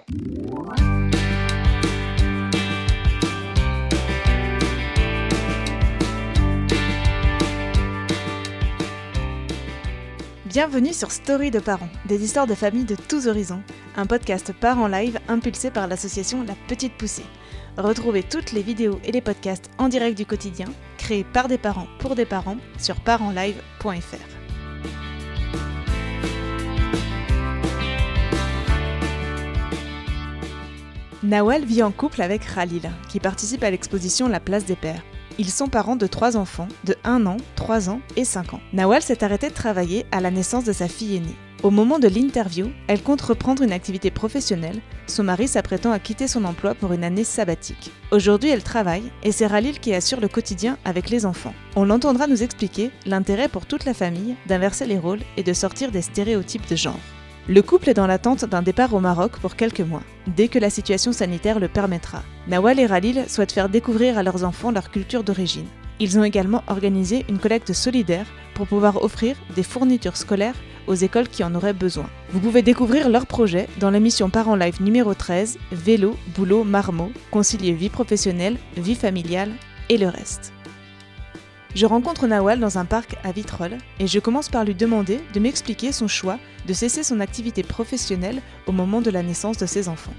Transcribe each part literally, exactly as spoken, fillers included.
Bienvenue sur Story de parents, des histoires de famille de tous horizons, un podcast Parents Live impulsé par l'association La Petite Poussée. Retrouvez toutes les vidéos et les podcasts en direct du quotidien, créés par des parents pour des parents sur parents live point f r. Nawal vit en couple avec Khalil, qui participe à l'exposition La Place des Pères. Ils sont parents de trois enfants, de un an, trois ans et cinq ans. Nawal s'est arrêtée de travailler à la naissance de sa fille aînée. Au moment de l'interview, elle compte reprendre une activité professionnelle, son mari s'apprêtant à quitter son emploi pour une année sabbatique. Aujourd'hui, elle travaille et c'est Khalil qui assure le quotidien avec les enfants. On l'entendra nous expliquer l'intérêt pour toute la famille d'inverser les rôles et de sortir des stéréotypes de genre. Le couple est dans l'attente d'un départ au Maroc pour quelques mois, dès que la situation sanitaire le permettra. Nawal et Khalil souhaitent faire découvrir à leurs enfants leur culture d'origine. Ils ont également organisé une collecte solidaire pour pouvoir offrir des fournitures scolaires aux écoles qui en auraient besoin. Vous pouvez découvrir leur projet dans l'émission Parents Live numéro treize, Vélo, boulot, marmot, concilier vie professionnelle, vie familiale et le reste. Je rencontre Nawal dans un parc à Vitrolles et je commence par lui demander de m'expliquer son choix de cesser son activité professionnelle au moment de la naissance de ses enfants.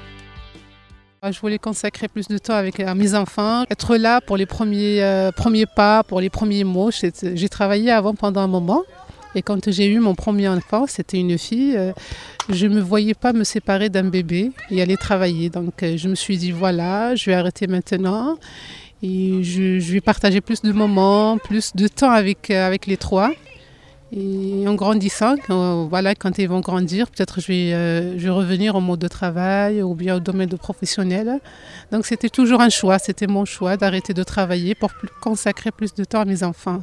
Je voulais consacrer plus de temps avec mes enfants, être là pour les premiers, euh, premiers pas, pour les premiers mots. J'ai, j'ai travaillé avant pendant un moment et quand j'ai eu mon premier enfant, c'était une fille, euh, je ne me voyais pas me séparer d'un bébé et aller travailler. Donc euh, je me suis dit voilà, je vais arrêter maintenant. Et je, je vais partager plus de moments, plus de temps avec, avec les trois. Et en grandissant, quand, voilà, quand ils vont grandir, peut-être je vais, euh, je vais revenir au mode de travail ou bien au domaine de professionnel. Donc c'était toujours un choix, c'était mon choix d'arrêter de travailler pour plus, consacrer plus de temps à mes enfants.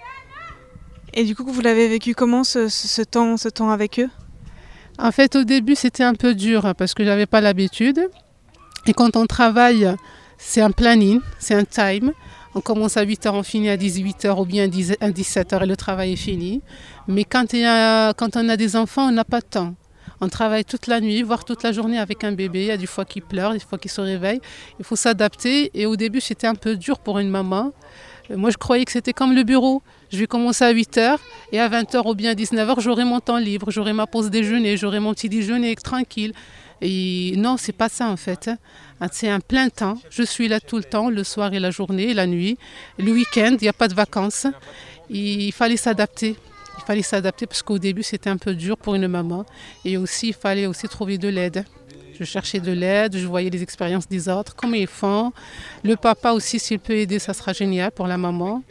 Et du coup, vous l'avez vécu comment ce, ce, temps, ce temps avec eux ? En fait, au début, c'était un peu dur parce que je n'avais pas l'habitude. Et quand on travaille, c'est un planning, c'est un time. On commence à huit heures, on finit à dix-huit heures ou bien à dix-sept heures et le travail est fini. Mais quand, il y a, quand on a des enfants, on n'a pas de temps. On travaille toute la nuit, voire toute la journée avec un bébé. Il y a des fois qui pleure, des fois qui se réveille. Il faut s'adapter. Et au début, c'était un peu dur pour une maman. Moi, je croyais que c'était comme le bureau. Je vais commencer à huit heures et à vingt heures ou bien dix-neuf heures, j'aurai mon temps libre, j'aurai ma pause déjeuner, j'aurai mon petit déjeuner tranquille. Et non, c'est pas ça en fait. C'est un plein temps. Je suis là tout le temps, le soir et la journée, et la nuit. Le week-end, il n'y a pas de vacances. Et il fallait s'adapter. Il fallait s'adapter parce qu'au début, c'était un peu dur pour une maman. Et aussi, il fallait aussi trouver de l'aide. Je cherchais de l'aide, je voyais les expériences des autres, comment ils font. Le papa aussi, s'il peut aider, ça sera génial pour la maman.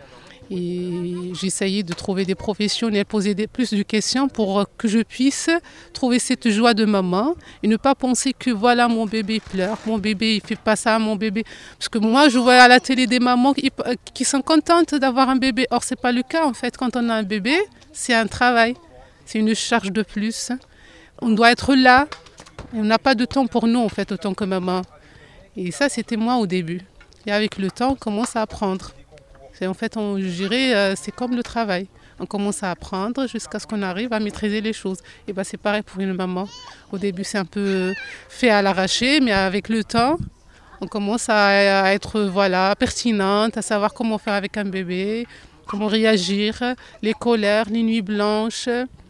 Et j'essayais de trouver des professionnels, poser des, plus de questions pour que je puisse trouver cette joie de maman et ne pas penser que voilà, mon bébé pleure, mon bébé il fait pas ça, mon bébé. Parce que moi, je vois à la télé des mamans qui, qui sont contentes d'avoir un bébé. Or, c'est pas le cas en fait. Quand on a un bébé, c'est un travail, c'est une charge de plus. On doit être là. Et on n'a pas de temps pour nous en fait, autant que maman. Et ça, c'était moi au début. Et avec le temps, on commence à apprendre. Et en fait, on, je dirais, euh, c'est comme le travail. On commence à apprendre jusqu'à ce qu'on arrive à maîtriser les choses. Et ben, c'est pareil pour une maman. Au début, c'est un peu fait à l'arraché, mais avec le temps, on commence à, à être voilà, pertinente, à savoir comment faire avec un bébé, comment réagir, les colères, les nuits blanches.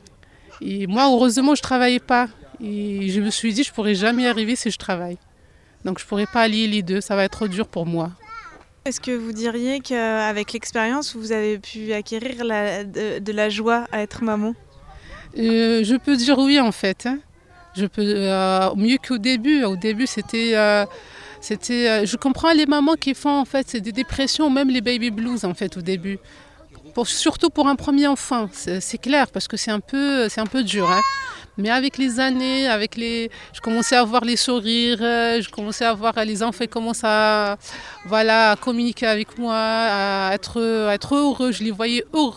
Et moi, heureusement, je ne travaillais pas. Et je me suis dit, je ne pourrais jamais y arriver si je travaille. Donc, je ne pourrais pas allier les deux. Ça va être trop dur pour moi. Est-ce que vous diriez qu'avec l'expérience, vous avez pu acquérir la, de, de la joie à être maman ? euh, Je peux dire oui en fait. Je peux, euh, mieux qu'au début. Au début, c'était, euh, c'était, euh, je comprends les mamans qui font en fait c'est des dépressions, même les baby blues en fait au début. Pour, surtout pour un premier enfant, c'est, c'est clair parce que c'est un peu, c'est un peu dur. Hein. Mais avec les années, avec les, je commençais à voir les sourires, je commençais à voir les enfants commencent à, voilà, à communiquer avec moi, à être, à être heureux. Je les voyais heureux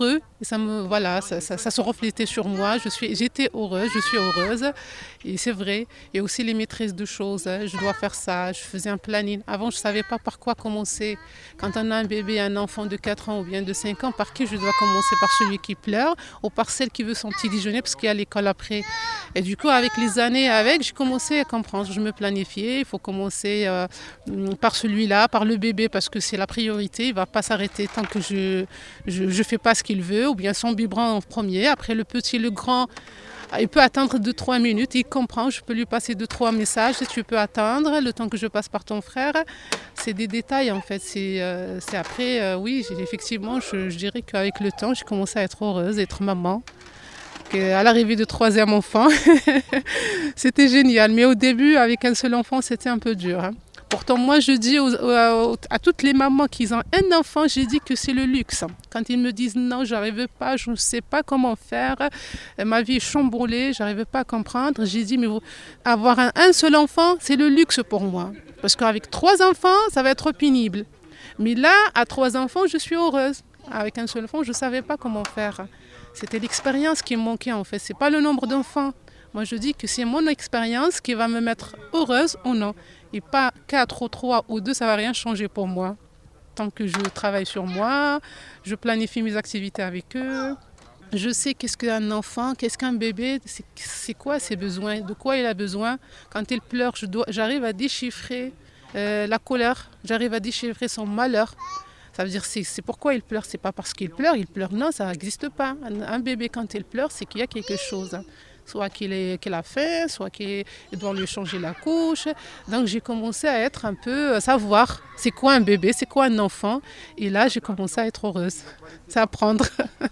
Et ça me, voilà, ça, ça, ça se reflétait sur moi. Je suis, j'étais heureuse, je suis heureuse. Et c'est vrai. Et aussi les maîtrises de choses. Je dois faire ça. Je faisais un planning. Avant, je ne savais pas par quoi commencer. Quand on a un bébé, un enfant de quatre ans ou bien de cinq ans, par qui je dois commencer? Par celui qui pleure ou par celle qui veut son petit déjeuner parce qu'il y a l'école après. Et du coup, avec les années, avec, j'ai commencé à comprendre. Je me planifiais. Il faut commencer euh, par celui-là, par le bébé parce que c'est la priorité. Il ne va pas s'arrêter tant que je ne fais pas ce qu'il veut. Ou bien son biberon en premier, après le petit, le grand, il peut attendre deux trois minutes, il comprend, je peux lui passer deux trois messages, tu peux attendre le temps que je passe par ton frère. C'est des détails en fait, c'est, euh, c'est après, euh, oui, effectivement, je, je dirais qu'avec le temps, j'ai commencé à être heureuse, être maman. À l'arrivée du troisième enfant, c'était génial, mais au début, avec un seul enfant, c'était un peu dur. Hein. Pourtant, moi, je dis aux, aux, à toutes les mamans qui ont un enfant, j'ai dit que c'est le luxe. Quand ils me disent non, je n'arrive pas, je ne sais pas comment faire, ma vie est chamboulée, je n'arrive pas à comprendre, j'ai dit, mais vous, avoir un, un seul enfant, c'est le luxe pour moi. Parce qu'avec trois enfants, ça va être pénible. Mais là, à trois enfants, je suis heureuse. Avec un seul enfant, je ne savais pas comment faire. C'était l'expérience qui me manquait en fait, ce n'est pas le nombre d'enfants. Moi, je dis que c'est mon expérience qui va me mettre heureuse ou non. Et pas quatre ou trois ou deux, ça ne va rien changer pour moi. Tant que je travaille sur moi, je planifie mes activités avec eux. Je sais qu'est-ce qu'un enfant, qu'est-ce qu'un bébé, c'est, c'est quoi ses besoins, de quoi il a besoin. Quand il pleure, je dois, j'arrive à déchiffrer euh, la colère, j'arrive à déchiffrer son malheur. Ça veut dire c'est, c'est pourquoi il pleure, c'est pas parce qu'il pleure, il pleure, non, ça n'existe pas. Un, un bébé, quand il pleure, c'est qu'il y a quelque chose. Soit qu'il, est, qu'il a faim, soit qu'il doit lui changer la couche. Donc j'ai commencé à être un peu, à savoir c'est quoi un bébé, c'est quoi un enfant. Et là, j'ai commencé à être heureuse. C'est apprendre.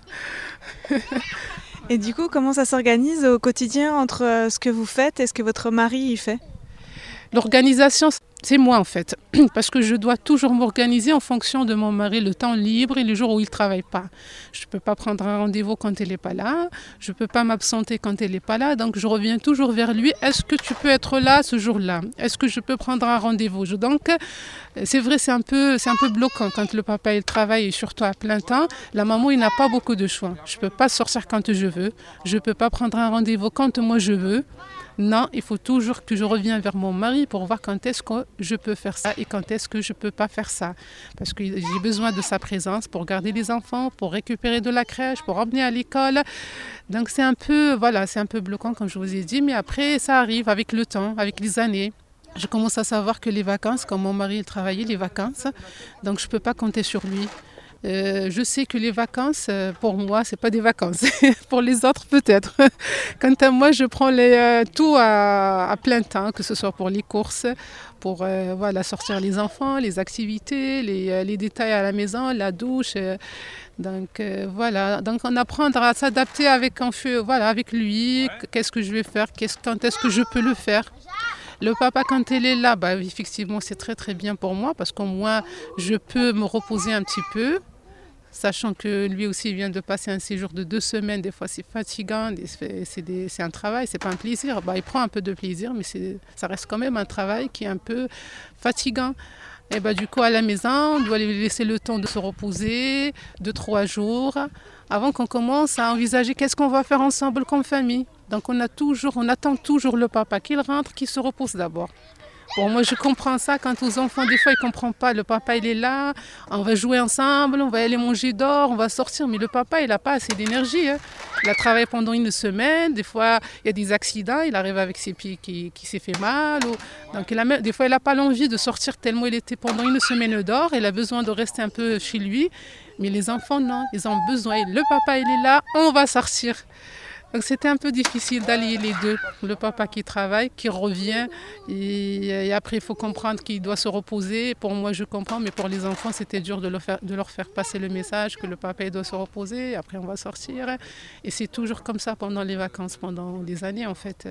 Et du coup, comment ça s'organise au quotidien entre ce que vous faites et ce que votre mari y fait? L'organisation, c'est moi en fait, parce que je dois toujours m'organiser en fonction de mon mari, le temps libre et les jours où il ne travaille pas. Je ne peux pas prendre un rendez-vous quand il n'est pas là, je ne peux pas m'absenter quand il n'est pas là, donc je reviens toujours vers lui. Est-ce que tu peux être là ce jour-là? Est-ce que je peux prendre un rendez-vous? je, Donc, c'est vrai, c'est un peu, c'est un peu bloquant quand le papa il travaille et surtout à plein temps. La maman, il n'a pas beaucoup de choix. Je ne peux pas sortir quand je veux, je ne peux pas prendre un rendez-vous quand moi je veux. Non, il faut toujours que je revienne vers mon mari pour voir quand est-ce que je peux faire ça et quand est-ce que je ne peux pas faire ça. Parce que j'ai besoin de sa présence pour garder les enfants, pour récupérer de la crèche, pour emmener à l'école. Donc c'est un peu, voilà, c'est un peu bloquant comme je vous ai dit, mais après ça arrive avec le temps, avec les années. Je commence à savoir que les vacances, quand mon mari il travaillait, les vacances, donc je ne peux pas compter sur lui. Euh, je sais que les vacances, euh, pour moi, c'est pas des vacances. Pour les autres, peut-être. Quant à moi, je prends les, euh, tout à, à plein temps, que ce soit pour les courses, pour euh, voilà, sortir les enfants, les activités, les, euh, les détails à la maison, la douche. Euh, donc euh, voilà, donc on apprend à s'adapter avec, en feu, voilà, avec lui. Qu'est-ce que je vais faire, qu'est-ce, quand est-ce que je peux le faire. Le papa, quand il est là, bah, effectivement, c'est très très bien pour moi parce qu'au moins, je peux me reposer un petit peu. Sachant que lui aussi il vient de passer un séjour de deux semaines, des fois c'est fatigant, c'est, des, c'est un travail, c'est pas un plaisir. Bah, il prend un peu de plaisir, mais c'est, ça reste quand même un travail qui est un peu fatigant. Et bah, du coup à la maison, on doit lui laisser le temps de se reposer, deux, trois jours, avant qu'on commence à envisager qu'est-ce qu'on va faire ensemble comme famille. Donc on, a toujours, on attend toujours le papa qu'il rentre, qu'il se repose d'abord. Bon, moi, je comprends ça quand aux enfants, des fois, ils ne comprennent pas. Le papa, il est là, on va jouer ensemble, on va aller manger dehors, on va sortir. Mais le papa, il n'a pas assez d'énergie. Hein. Il a travaillé pendant une semaine. Des fois, il y a des accidents. Il arrive avec ses pieds qui, qui s'est fait mal. Ou... Donc, il a même... des fois, il n'a pas l'envie de sortir tellement il était pendant une semaine dehors. Il a besoin de rester un peu chez lui. Mais les enfants, non. Ils ont besoin. Le papa, il est là, on va sortir. Donc c'était un peu difficile d'allier les deux. Le papa qui travaille, qui revient, et, et après il faut comprendre qu'il doit se reposer. Pour moi je comprends, mais pour les enfants c'était dur de leur faire, de leur faire passer le message que le papa il doit se reposer, après on va sortir. Et c'est toujours comme ça pendant les vacances, pendant des années en fait.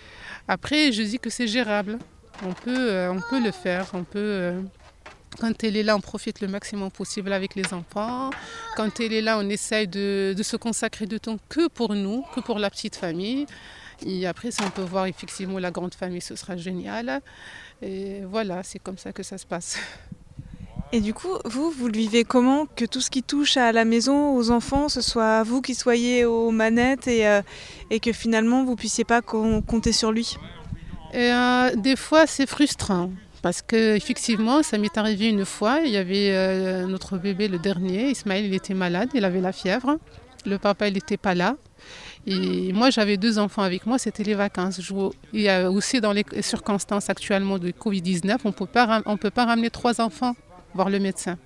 Après je dis que c'est gérable, on peut, on peut le faire, on peut... Quand elle est là, on profite le maximum possible avec les enfants. Quand elle est là, on essaye de, de se consacrer de temps que pour nous, que pour la petite famille. Et après, si on peut voir effectivement la grande famille, ce sera génial. Et voilà, c'est comme ça que ça se passe. Et du coup, vous, vous le vivez comment que tout ce qui touche à la maison, aux enfants, ce soit vous qui soyez aux manettes et, euh, et que finalement vous puissiez pas com- compter sur lui? Et, euh, des fois, c'est frustrant. Parce qu'effectivement, ça m'est arrivé une fois, il y avait euh, notre bébé, le dernier, Ismaël, il était malade, il avait la fièvre. Le papa, il n'était pas là. Et moi, j'avais deux enfants avec moi, c'était les vacances. Je, il y a aussi dans les circonstances actuellement de covid dix-neuf, on ne peut pas ramener trois enfants voir le médecin.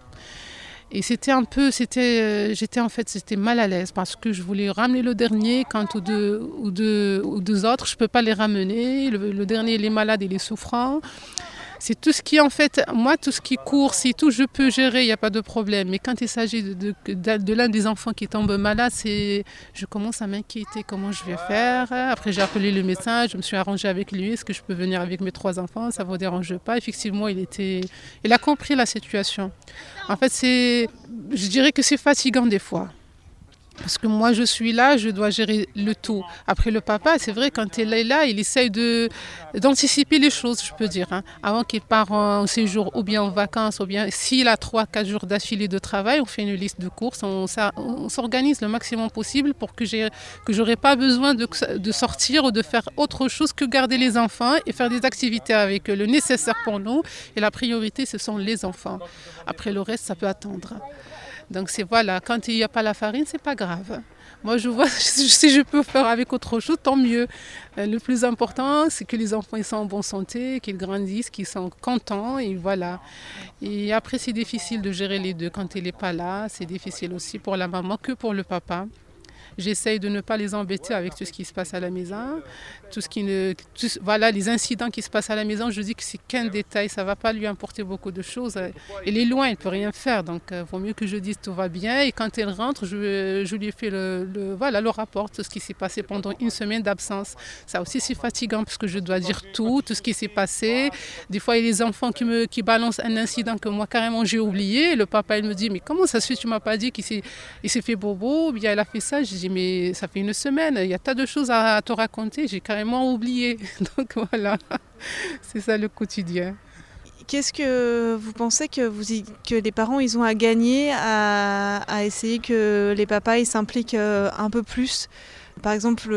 Et c'était un peu, c'était, euh, j'étais en fait, c'était mal à l'aise parce que je voulais ramener le dernier quand aux deux, aux deux, aux deux autres, je ne peux pas les ramener. Le, le dernier, il est malade, il est souffrant. C'est tout ce qui, en fait, moi, tout ce qui court, si tout je peux gérer, il n'y a pas de problème. Mais quand il s'agit de, de, de, de l'un des enfants qui tombe malade, c'est, je commence à m'inquiéter comment je vais faire. Après, j'ai appelé le médecin, je me suis arrangée avec lui. Est-ce que je peux venir avec mes trois enfants? Ça ne vous dérange pas? Effectivement, il, était, il a compris la situation. En fait, c'est, je dirais que c'est fatigant des fois. Parce que moi, je suis là, je dois gérer le tout. Après, le papa, c'est vrai, quand il est là, il essaye de, d'anticiper les choses, je peux dire. Hein. Avant qu'il parte en séjour ou bien en vacances, ou bien s'il a trois quatre jours d'affilée de travail, on fait une liste de courses, on, on s'organise le maximum possible pour que je n'aurai pas besoin de, de sortir ou de faire autre chose que garder les enfants et faire des activités avec eux. Le nécessaire pour nous, et la priorité, ce sont les enfants. Après, le reste, ça peut attendre. Donc c'est voilà, quand il n'y a pas la farine, c'est pas grave. Moi je vois, si je peux faire avec autre chose, tant mieux. Le plus important, c'est que les enfants ils sont en bonne santé, qu'ils grandissent, qu'ils sont contents et voilà. Et après c'est difficile de gérer les deux quand il n'est pas là. C'est difficile aussi pour la maman que pour le papa. J'essaye de ne pas les embêter avec tout ce qui se passe à la maison. Tout ce qui ne, tout, voilà, les incidents qui se passent à la maison, je dis que c'est qu'un détail, ça ne va pas lui importer beaucoup de choses. Il est loin, il ne peut rien faire, donc il euh, vaut mieux que je dise tout va bien. Et quand elle rentre, je, je lui fais le, le, voilà, le rapport de ce qui s'est passé pendant une semaine d'absence. Ça aussi, c'est fatigant parce que je dois dire tout, tout ce qui s'est passé. Des fois, il y a des enfants qui, me, qui balancent un incident que moi, carrément, j'ai oublié. Le papa, il me dit, mais comment ça se fait, tu ne m'as pas dit qu'il s'est, il s'est fait bobo, bien il a fait ça. Je dis, mais ça fait une semaine, il y a tas de choses à te raconter, j'ai carrément oublié. Donc voilà, c'est ça le quotidien. Qu'est-ce que vous pensez que, vous y, que les parents ils ont à gagner à, à essayer que les papas ils s'impliquent un peu plus? Par exemple,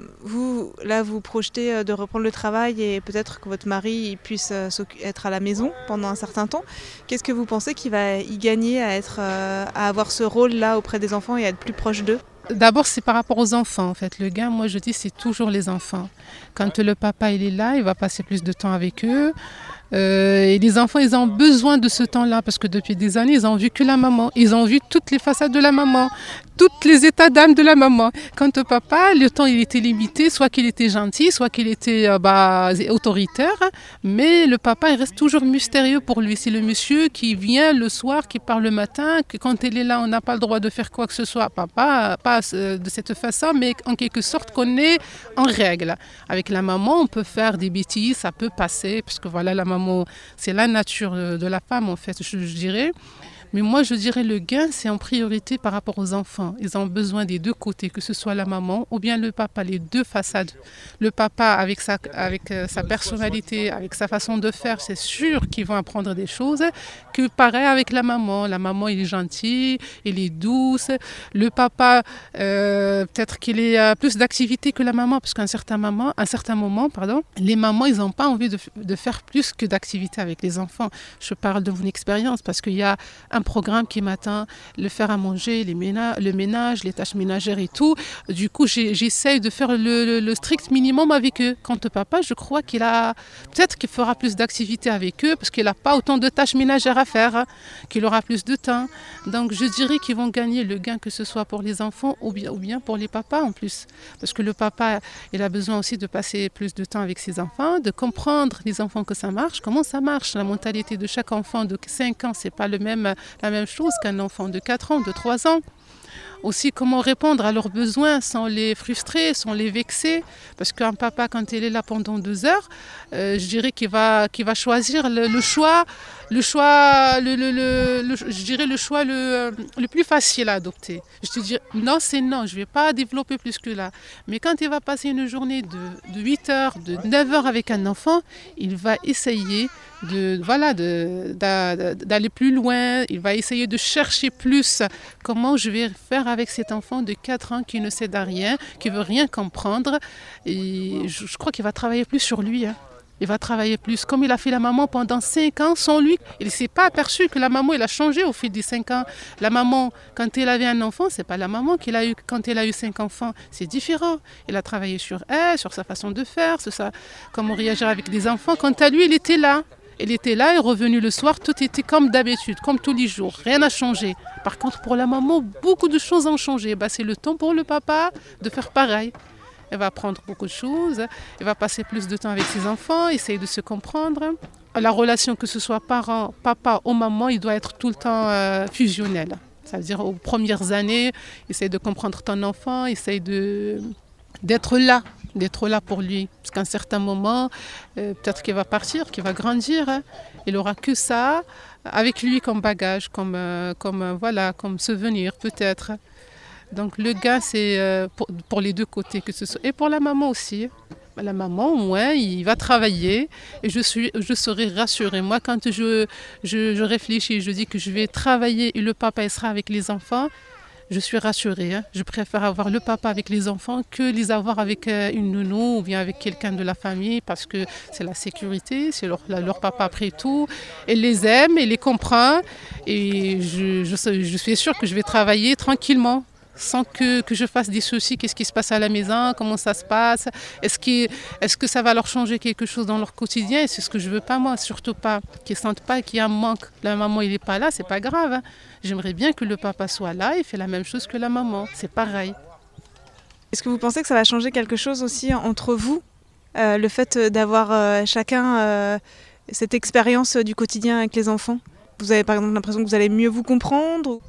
vous, là, vous projetez de reprendre le travail et peut-être que votre mari il puisse être à la maison pendant un certain temps. Qu'est-ce que vous pensez qu'il va y gagner à, être, à avoir ce rôle-là auprès des enfants et à être plus proche d'eux? D'abord, c'est par rapport aux enfants. En fait, le gain, moi, je dis, c'est toujours les enfants. Quand le papa il est là, il va passer plus de temps avec eux. Euh, et les enfants, ils ont besoin de ce temps-là parce que depuis des années, ils ont vu que la maman. Ils ont vu toutes les façades de la maman, tous les états d'âme de la maman. Quant au papa, le temps, il était limité, soit qu'il était gentil, soit qu'il était euh, bah, autoritaire. Mais le papa, il reste toujours mystérieux pour lui. C'est le monsieur qui vient le soir, qui part le matin, que quand il est là, on n'a pas le droit de faire quoi que ce soit. Papa, pas de cette façon, mais en quelque sorte qu'on est en règle. Avec la maman, on peut faire des bêtises, ça peut passer, parce que voilà, la maman, c'est la nature de la femme en fait, je, je dirais. Mais moi, je dirais le gain, c'est en priorité par rapport aux enfants. Ils ont besoin des deux côtés, que ce soit la maman ou bien le papa, les deux façades. Le papa, avec sa, avec sa personnalité, avec sa façon de faire, c'est sûr qu'ils vont apprendre des choses. Que pareil avec la maman. La maman, il est gentil, il est douce. Le papa, euh, peut-être qu'il a plus d'activité que la maman, parce qu'à un certain moment, un certain moment, pardon, les mamans, ils n'ont pas envie de, de faire plus que d'activité avec les enfants. Je parle de mon expérience, parce qu'il y a un programme qui m'attend, le faire à manger, les ménages, le ménage, les tâches ménagères et tout. Du coup, j'ai, j'essaye de faire le, le, le strict minimum avec eux. Quant au papa, je crois qu'il a, peut-être qu'il fera plus d'activités avec eux parce qu'il n'a pas autant de tâches ménagères à faire, hein, qu'il aura plus de temps. Donc, je dirais qu'ils vont gagner le gain que ce soit pour les enfants ou bien, ou bien pour les papas en plus. Parce que le papa, il a besoin aussi de passer plus de temps avec ses enfants, de comprendre les enfants que ça marche, comment ça marche. La mentalité de chaque enfant de cinq ans, c'est pas le même la même chose qu'un enfant de quatre ans, de trois ans. Aussi, comment répondre à leurs besoins sans les frustrer, sans les vexer. Parce qu'un papa, quand il est là pendant deux heures, euh, je dirais qu'il va, qu'il va choisir le, le choix, le choix le, le, le, le, je dirais le choix le, le plus facile à adopter. Je te dis non, c'est non, je ne vais pas développer plus que là. Mais quand il va passer une journée de, de huit heures, de neuf heures avec un enfant, il va essayer de, voilà, de, de, d'aller plus loin, il va essayer de chercher plus comment je vais faire avec cet enfant de quatre ans qui ne sait de rien, qui ne veut rien comprendre. Et je, je crois qu'il va travailler plus sur lui. Hein. Il va travailler plus. Comme il a fait la maman pendant cinq ans sans lui, il ne s'est pas aperçu que la maman elle a changé au fil des cinq ans. La maman, quand elle avait un enfant, ce n'est pas la maman qu'il a eu quand elle a eu cinq enfants. C'est différent. Il a travaillé sur elle, sur sa façon de faire, sur sa, comment réagir avec des enfants. Quant à lui, il était là. Il était là, il est revenu le soir, tout était comme d'habitude, comme tous les jours. Rien n'a changé. Par contre, pour la maman, beaucoup de choses ont changé. Bah, c'est le temps pour le papa de faire pareil. Elle va apprendre beaucoup de choses, elle va passer plus de temps avec ses enfants, essayer de se comprendre. La relation, que ce soit parent, papa ou maman, il doit être tout le temps euh, fusionnel. Ça veut dire aux premières années, essaye de comprendre ton enfant, essaye de, d'être là, d'être là pour lui. Parce qu'à un certain moment, euh, peut-être qu'il va partir, qu'il va grandir, hein. Il n'aura que ça avec lui comme bagage, comme, euh, comme, euh, voilà, comme souvenir peut-être. Donc le gars, c'est euh, pour, pour les deux côtés que ce soit. Et pour la maman aussi. La maman, au moins, il va travailler et je, suis, je serai rassurée. Moi, quand je, je, je réfléchis, je dis que je vais travailler et le papa il sera avec les enfants, je suis rassurée. Hein. Je préfère avoir le papa avec les enfants que les avoir avec une nounou ou bien avec quelqu'un de la famille parce que c'est la sécurité, c'est leur, leur papa après tout. Elle les aime, elle les comprend et je, je, je suis sûre que je vais travailler tranquillement. Sans que, que je fasse des soucis, qu'est-ce qui se passe à la maison, comment ça se passe, est-ce que, est-ce que ça va leur changer quelque chose dans leur quotidien, et c'est ce que je veux pas moi, surtout pas, qu'ils ne sentent pas qu'il y a un manque, la maman il n'est pas là, c'est pas grave, hein. J'aimerais bien que le papa soit là et fait la même chose que la maman, c'est pareil. Est-ce que vous pensez que ça va changer quelque chose aussi entre vous, euh, le fait d'avoir euh, chacun euh, cette expérience du quotidien avec les enfants? Vous avez par exemple l'impression que vous allez mieux vous comprendre?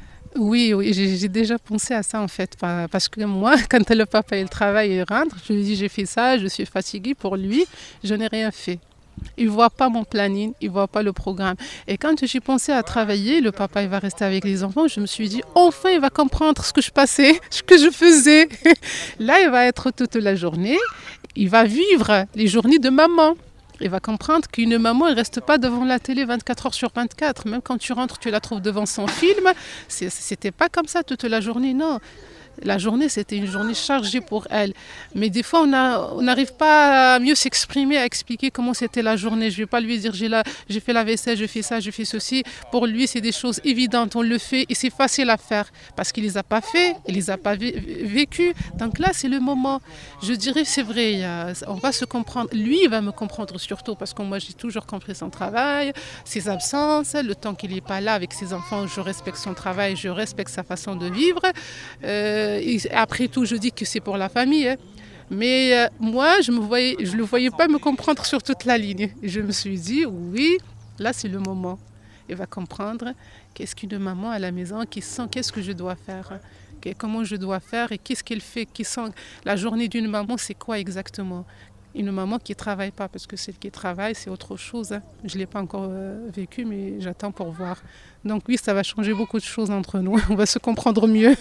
Oui, oui, j'ai, j'ai déjà pensé à ça en fait, parce que moi, quand le papa il travaille et rentre, je lui dis j'ai fait ça, je suis fatiguée pour lui, je n'ai rien fait. Il ne voit pas mon planning, il ne voit pas le programme. Et quand j'ai pensé à travailler, le papa il va rester avec les enfants, je me suis dit enfin il va comprendre ce que je passais, ce que je faisais. Là, il va être toute la journée, il va vivre les journées de maman. Il va comprendre qu'une maman ne reste pas devant la télé vingt-quatre heures sur vingt-quatre. Même quand tu rentres, tu la trouves devant son film. Ce n'était pas comme ça toute la journée, non. La journée, c'était une journée chargée pour elle. Mais des fois, on n'arrive pas à mieux s'exprimer, à expliquer comment c'était la journée. Je ne vais pas lui dire, j'ai, la, j'ai fait la vaisselle, je fais ça, je fais ceci. Pour lui, c'est des choses évidentes. On le fait et c'est facile à faire parce qu'il ne les a pas fait, il ne les a pas vécues. Donc là, c'est le moment. Je dirais, c'est vrai, on va se comprendre. Lui, il va me comprendre surtout parce que moi, j'ai toujours compris son travail, ses absences, le temps qu'il n'est pas là avec ses enfants. Je respecte son travail, je respecte sa façon de vivre. Euh, Et après tout, je dis que c'est pour la famille. Hein. Mais euh, moi, je ne le voyais pas me comprendre sur toute la ligne. Et je me suis dit, oui, là, c'est le moment. Il va comprendre qu'est-ce qu'une maman à la maison, qui sent qu'est-ce que je dois faire, comment je dois faire et qu'est-ce qu'elle fait, qui sent la journée d'une maman, c'est quoi exactement. Une maman qui ne travaille pas, parce que celle qui travaille, c'est autre chose. Hein. Je ne l'ai pas encore euh, vécu, mais j'attends pour voir. Donc oui, ça va changer beaucoup de choses entre nous. On va se comprendre mieux.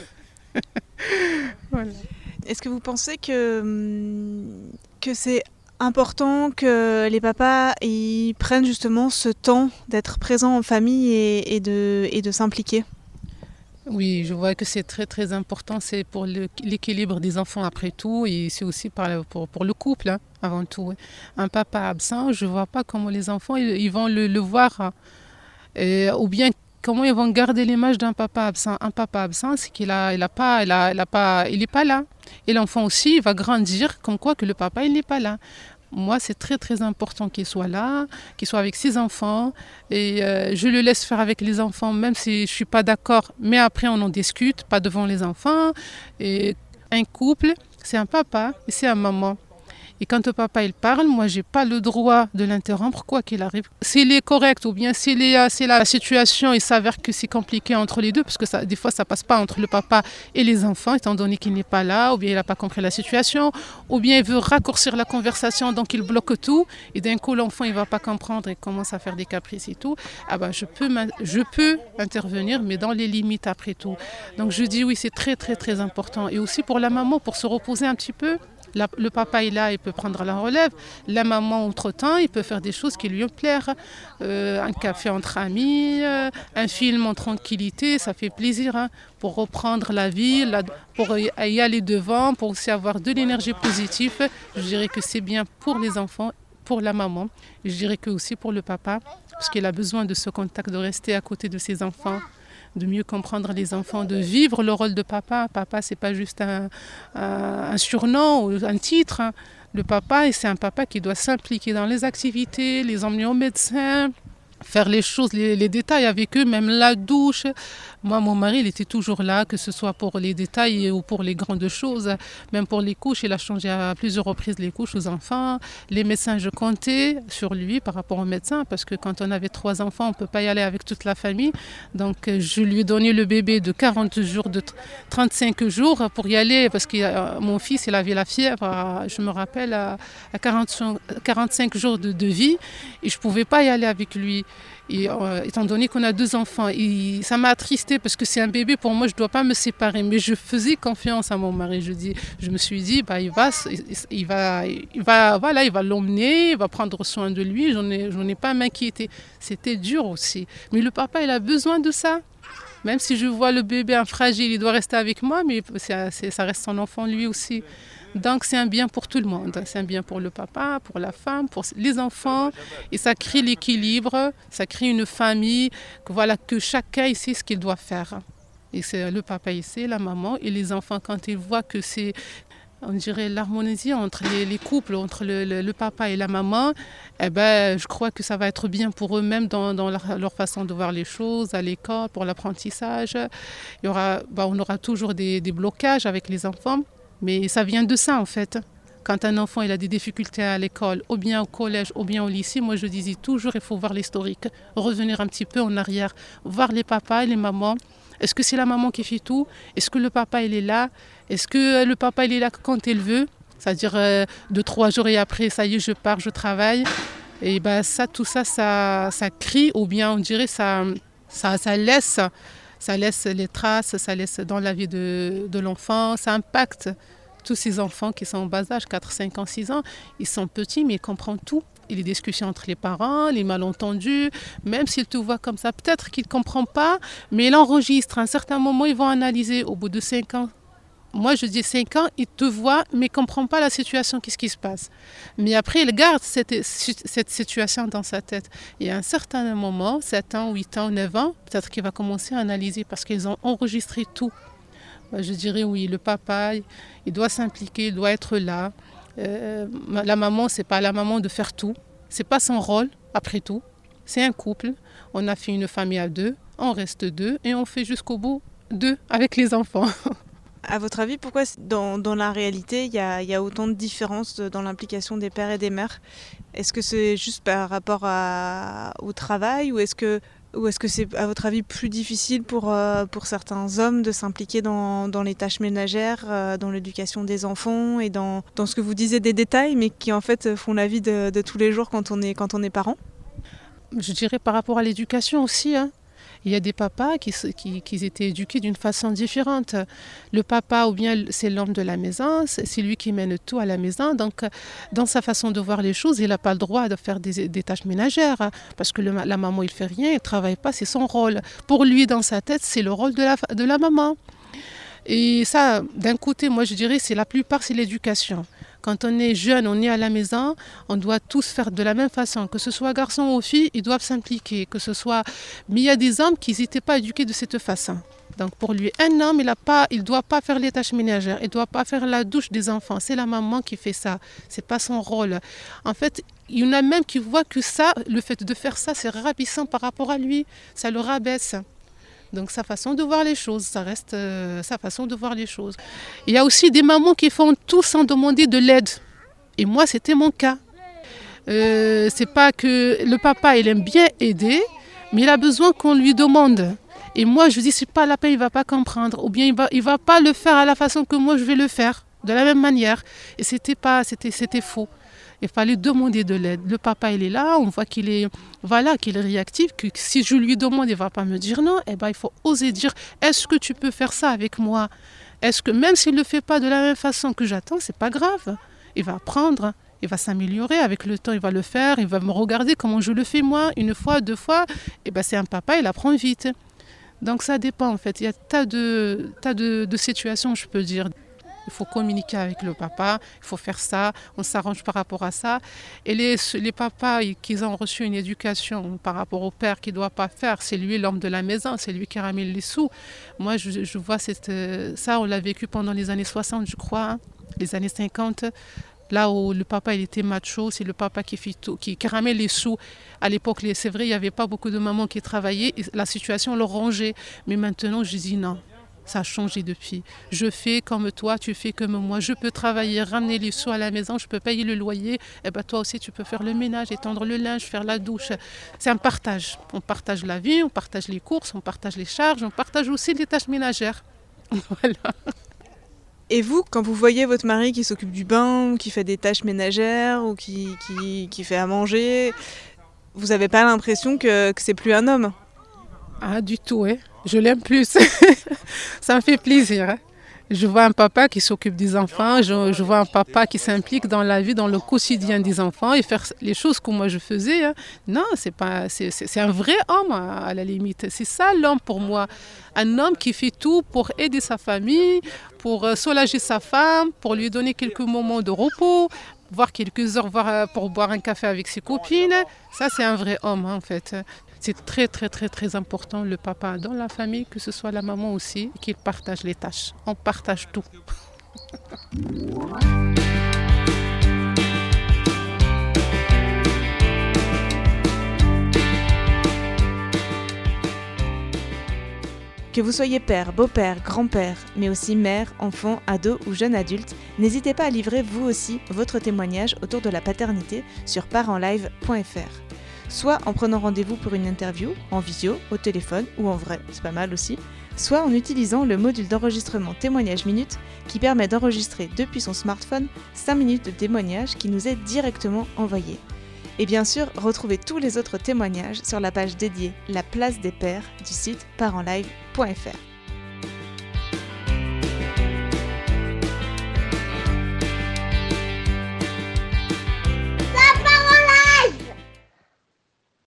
Voilà. Est-ce que vous pensez que, que c'est important que les papas ils prennent justement ce temps d'être présents en famille et, et, de, et de s'impliquer? Oui, je vois que c'est très très important, c'est pour le, l'équilibre des enfants après tout et c'est aussi pour, pour, pour le couple hein, avant tout. Un papa absent, je ne vois pas comment les enfants ils, ils vont le, le voir et, ou bien comment ils vont garder l'image d'un papa absent. Un papa absent, c'est qu'il a, il a pas, il a, il a pas, il n'est pas là. Et l'enfant aussi, il va grandir comme quoi que le papa, il n'est pas là. Moi, c'est très très important qu'il soit là, qu'il soit avec ses enfants. Et euh, je le laisse faire avec les enfants, même si je ne suis pas d'accord. Mais après, on en discute, pas devant les enfants. Et un couple, c'est un papa et c'est une maman. Et quand le papa il parle, moi j'ai pas le droit de l'interrompre quoi qu'il arrive. S'il est correct ou bien s'il est, c'est la situation, il s'avère que c'est compliqué entre les deux, parce que ça, des fois ça passe pas entre le papa et les enfants, étant donné qu'il n'est pas là, ou bien il n'a pas compris la situation, ou bien il veut raccourcir la conversation, donc il bloque tout, et d'un coup l'enfant il va pas comprendre et commence à faire des caprices et tout. Ah ben je peux, je peux intervenir, mais dans les limites après tout. Donc je dis oui, c'est très très très important. Et aussi pour la maman, pour se reposer un petit peu. La, le papa est là, il peut prendre la relève. La maman, entre-temps, il peut faire des choses qui lui plaisent. Euh, un café entre amis, euh, un film en tranquillité, ça fait plaisir hein, pour reprendre la vie, la, pour y aller devant, pour aussi avoir de l'énergie positive. Je dirais que c'est bien pour les enfants, pour la maman. Je dirais que aussi pour le papa, parce qu'il a besoin de ce contact, de rester à côté de ses enfants, de mieux comprendre les enfants, de vivre le rôle de papa. Papa, c'est pas juste un, un, un surnom ou un titre. Hein. Le papa, c'est un papa qui doit s'impliquer dans les activités, les emmener au médecin, faire les choses, les, les détails avec eux, même la douche. Moi, mon mari, il était toujours là, que ce soit pour les détails ou pour les grandes choses. Même pour les couches, il a changé à plusieurs reprises les couches aux enfants. Les médecins, je comptais sur lui par rapport aux médecins, parce que quand on avait trois enfants, on ne peut pas y aller avec toute la famille. Donc, je lui ai donné le bébé de quarante jours, de trente-cinq jours pour y aller, parce que euh, mon fils, il avait la fièvre, à, je me rappelle, à, à quarante-cinq jours de, de vie, et je ne pouvais pas y aller avec lui. Et, euh, étant donné qu'on a deux enfants, et ça m'a attristé parce que c'est un bébé, pour moi je ne dois pas me séparer, mais je faisais confiance à mon mari. Je, dis, je me suis dit, bah, il, va, il, va, il, va, voilà, il va l'emmener, il va prendre soin de lui, j'en ai, j'en ai pas à m'inquiéter. C'était dur aussi, mais le papa il a besoin de ça. Même si je vois le bébé un fragile, il doit rester avec moi, mais c'est, c'est, ça reste son enfant lui aussi. Donc c'est un bien pour tout le monde, c'est un bien pour le papa, pour la femme, pour les enfants, et ça crée l'équilibre, ça crée une famille, que, voilà, que chacun sait ce qu'il doit faire. Et c'est le papa ici, la maman, et les enfants quand ils voient que c'est, on dirait l'harmonie entre les, les couples, entre le, le, le papa et la maman, eh ben, je crois que ça va être bien pour eux-mêmes dans, dans leur, leur façon de voir les choses, à l'école, pour l'apprentissage. Il y aura, ben, on aura toujours des, des blocages avec les enfants. Mais ça vient de ça en fait. Quand un enfant il a des difficultés à l'école, ou bien au collège, ou bien au lycée, moi je disais toujours il faut voir l'historique, revenir un petit peu en arrière, voir les papas et les mamans. Est-ce que c'est la maman qui fait tout? Est-ce que le papa il est là? Est-ce que le papa il est là quand il veut? C'est-à-dire euh, deux, trois jours et après, ça y est, je pars, je travaille. Et ben ça, tout ça, ça, ça crie, ou bien on dirait ça, ça, ça laisse. Ça laisse les traces, ça laisse dans la vie de, de l'enfant, ça impacte tous ces enfants qui sont en bas âge, quatre, cinq ans, six ans. Ils sont petits, mais ils comprennent tout. Et les discussions entre les parents, les malentendus, même s'ils te voient comme ça, peut-être qu'ils ne comprennent pas, mais ils enregistrent. À un certain moment, ils vont analyser. Au bout de cinq ans, moi je dis cinq ans, ils te voient, mais ils ne comprennent pas la situation, qu'est-ce qui se passe. Mais après, ils gardent cette, cette situation dans sa tête. Et à un certain moment, sept ans, huit ans, neuf ans, peut-être qu'il va commencer à analyser parce qu'ils ont enregistré tout. Je dirais oui, le papa, il doit s'impliquer, il doit être là. Euh, la maman, ce n'est pas la maman de faire tout. Ce n'est pas son rôle, après tout. C'est un couple. On a fait une famille à deux, on reste deux et on fait jusqu'au bout deux avec les enfants. À votre avis, pourquoi dans, dans la réalité, il y a, y a autant de différences dans l'implication des pères et des mères? Est-ce que c'est juste par rapport à, au travail ou est-ce que, ou est-ce que c'est, à votre avis, plus difficile pour, euh, pour certains hommes de s'impliquer dans, dans les tâches ménagères, euh, dans l'éducation des enfants et dans, dans ce que vous disiez des détails, mais qui en fait font la vie de, de tous les jours quand on est, quand on est parent? Je dirais par rapport à l'éducation aussi, hein. Il y a des papas qui, qui, qui étaient éduqués d'une façon différente. Le papa, ou bien c'est l'homme de la maison, c'est lui qui mène tout à la maison. Donc, dans sa façon de voir les choses, il n'a pas le droit de faire des, des tâches ménagères. Parce que le, la maman, il ne fait rien, il ne travaille pas, c'est son rôle. Pour lui, dans sa tête, c'est le rôle de la, de la maman. Et ça, d'un côté, moi je dirais, c'est la plupart, c'est l'éducation. Quand on est jeune, on est à la maison, on doit tous faire de la même façon. Que ce soit garçon ou fille, ils doivent s'impliquer. Que ce soit... Mais il y a des hommes qui n'étaient pas éduqués de cette façon. Donc pour lui, un homme, il ne doit pas faire les tâches ménagères, il ne doit pas faire la douche des enfants. C'est la maman qui fait ça, ce n'est pas son rôle. En fait, il y en a même qui voient que ça, le fait de faire ça, c'est ravissant par rapport à lui, ça le rabaisse. Donc sa façon de voir les choses, ça reste euh, sa façon de voir les choses. Il y a aussi des mamans qui font tout sans demander de l'aide. Et moi, c'était mon cas. Euh, c'est pas que le papa, il aime bien aider, mais il a besoin qu'on lui demande. Et moi, je dis, c'est pas la peine, il va pas comprendre. Ou bien, il va, il va pas le faire à la façon que moi, je vais le faire, de la même manière. Et c'était pas, c'était, c'était faux. Il fallait demander de l'aide. Le papa, il est là, on voit qu'il est, voilà, qu'il est réactif, que si je lui demande, il ne va pas me dire non. Eh ben, il faut oser dire, est-ce que tu peux faire ça avec moi? Est-ce que même s'il ne le fait pas de la même façon que j'attends, ce n'est pas grave. Il va apprendre, il va s'améliorer avec le temps, il va le faire, il va me regarder comment je le fais moi, une fois, deux fois. Eh ben, c'est un papa, il apprend vite. Donc ça dépend en fait. Il y a tas de, tas de, de situations, je peux dire. Il faut communiquer avec le papa, il faut faire ça, on s'arrange par rapport à ça. Et les, les papas qui ont reçu une éducation par rapport au père qui ne doit pas faire, c'est lui l'homme de la maison, c'est lui qui ramène les sous. Moi, je, je vois cette, ça, on l'a vécu pendant les années soixante, je crois, hein, les années cinquante. Là où le papa il était macho, c'est le papa qui, fait tout, qui, qui ramène les sous. À l'époque, c'est vrai, il n'y avait pas beaucoup de mamans qui travaillaient, et la situation leur rangeait. Mais maintenant, je dis non. Ça a changé depuis. Je fais comme toi, tu fais comme moi. Je peux travailler, ramener les sous à la maison, je peux payer le loyer. Et ben toi aussi, tu peux faire le ménage, étendre le linge, faire la douche. C'est un partage. On partage la vie, on partage les courses, on partage les charges, on partage aussi les tâches ménagères. Voilà. Et vous, quand vous voyez votre mari qui s'occupe du bain, ou qui fait des tâches ménagères, ou qui, qui, qui fait à manger, vous n'avez pas l'impression que, que c'est plus un homme? Ah, du tout, hein. Je l'aime plus. Ça me fait plaisir. Hein. Je vois un papa qui s'occupe des enfants, je, je vois un papa qui s'implique dans la vie, dans le quotidien des enfants et faire les choses que moi je faisais. Hein. Non, c'est pas, c'est, c'est, c'est un vrai homme à, à la limite. C'est ça l'homme pour moi. Un homme qui fait tout pour aider sa famille, pour soulager sa femme, pour lui donner quelques moments de repos, voir quelques heures voir, pour boire un café avec ses copines. Ça, c'est un vrai homme hein, en fait. C'est très, très, très, très important, le papa dans la famille, que ce soit la maman aussi, qu'il partage les tâches. On partage tout. Que vous soyez père, beau-père, grand-père, mais aussi mère, enfant, ado ou jeune adulte, n'hésitez pas à livrer vous aussi votre témoignage autour de la paternité sur parents live point f r. Soit en prenant rendez-vous pour une interview, en visio, au téléphone ou en vrai, c'est pas mal aussi, soit en utilisant le module d'enregistrement témoignage minute qui permet d'enregistrer depuis son smartphone cinq minutes de témoignage qui nous est directement envoyé. Et bien sûr, retrouvez tous les autres témoignages sur la page dédiée La place des pères du site parents live point f r.